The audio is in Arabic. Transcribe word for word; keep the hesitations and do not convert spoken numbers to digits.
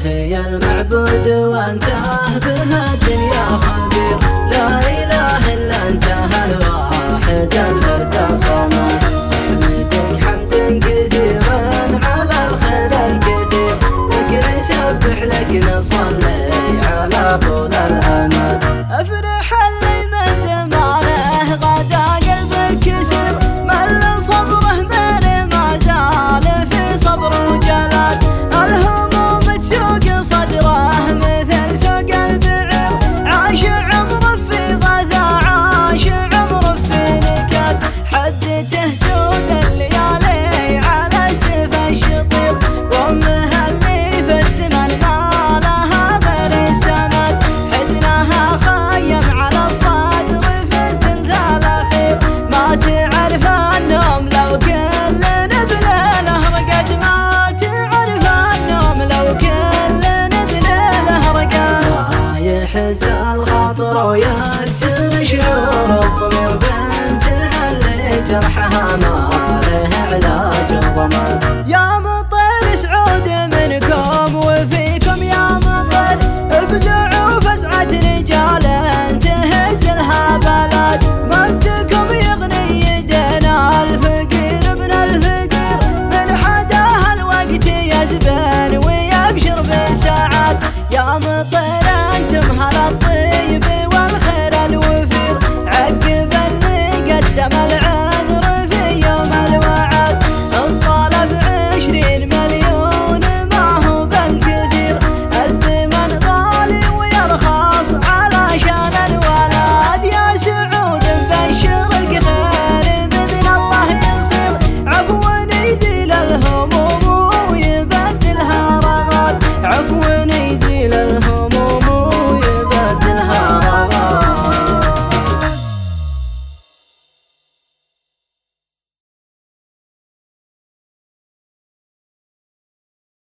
هي المعبود وانت بها الدنيا خبير. لا اله الا انت الواحد الفرد الصمد. نحمدك حمدا كثيرا على الخير الكثير، لك نسبح لك نصلي على طول الامد. افرح اللي من زمانه غدا قلبك كسر، مل صبره من ما زال في صبر وجلال. الهموم تسوق صدره مثل سوق البعير، عاش عمره في غثى عاش عمره في نكد. حدته سود الليالي على سيف الشطير، وامه اللي في الزمن ما لها غير سند. حزنها خيم على الصدر في الثلث الاخير، ما تعرف النوم لو كل نبله رقد. ما تعرف النوم لو كل نبله رقد. يحس الخاطر ويا